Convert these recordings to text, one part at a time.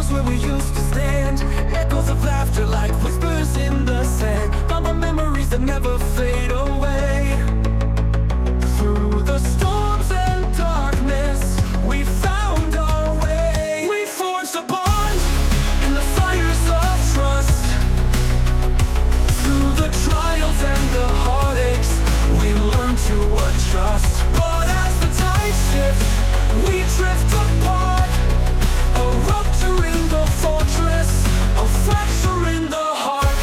walls where we used to stand, echoes of laughter like whispers in the sand. All the memories that never fade away. Through the storms and darkness, we found our way. We forged a bond in the fires of trust. Through the trials and the heartaches, we learned to adjust. But as the tide shifts, we drift apart. A rupture in the fortress, a fracture in the heart.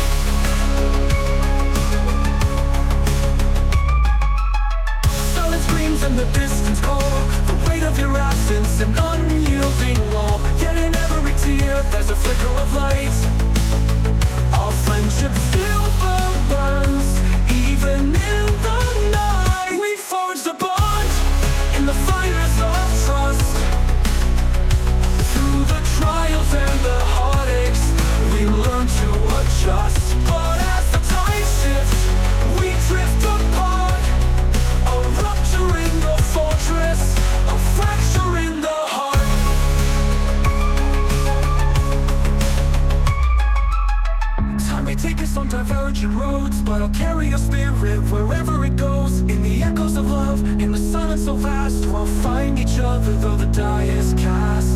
Silent screams in the distance call, the weight of your absence, an unyielding wall. Yet in every tear, there's a flicker of light. Our friendship still burns, even in the night. We forged a bond in the fires of trust. Through the trials and the heartaches, we learn to adjust. But as the tide shifts, we drift apart. A rupture in the fortress, a fracture in the heart. Time may take us on divergent roads, but I'll carry your spirit wherever it goes. In the echoes of love, in the silence so vast, we'll find each other though the die is cast.